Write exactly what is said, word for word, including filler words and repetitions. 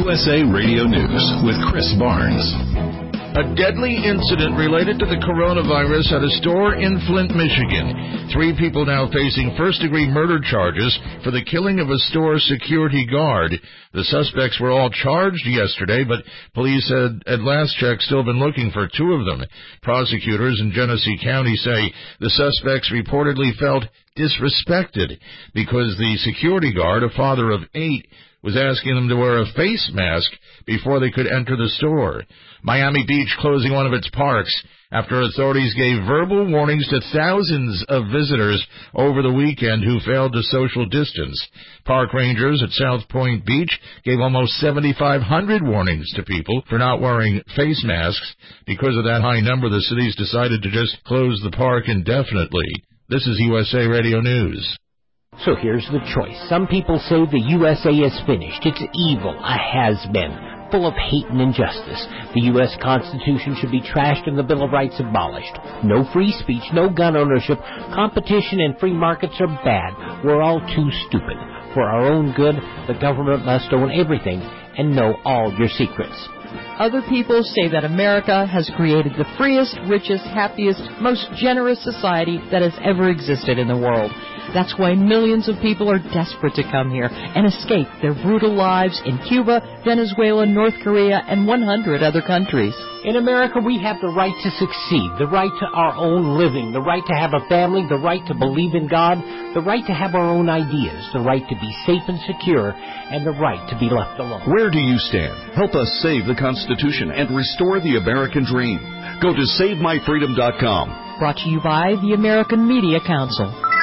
U S A Radio News with Chris Barnes. A deadly incident related to the coronavirus at a store in Flint, Michigan. Three people now facing first-degree murder charges for the killing of a store security guard. The suspects were all charged yesterday, but police had, at last check, still been looking for two of them. Prosecutors in Genesee County say the suspects reportedly felt disrespected because the security guard, a father of eight, was asking them to wear a face mask before they could enter the store. Miami Beach closing one of its parks after authorities gave verbal warnings to thousands of visitors over the weekend who failed to social distance. Park rangers at South Point Beach gave almost seventy-five hundred warnings to people for not wearing face masks. Because of that high number, the city's decided to just close the park indefinitely. This is U S A Radio News. So here's the choice. Some people say the U S A is finished. It's evil, a has-been, full of hate and injustice. The U S Constitution should be trashed and the Bill of Rights abolished. No free speech, no gun ownership. Competition and free markets are bad. We're all too stupid. For our own good, the government must own everything and know all your secrets. Other people say that America has created the freest, richest, happiest, most generous society that has ever existed in the world. That's why millions of people are desperate to come here and escape their brutal lives in Cuba, Venezuela, North Korea, and one hundred other countries. In America, we have the right to succeed, the right to our own living, the right to have a family, the right to believe in God, the right to have our own ideas, the right to be safe and secure, and the right to be left alone. Where do you stand? Help us save the Constitution and restore the American dream. Go to save my freedom dot com. Brought to you by the American Media Council.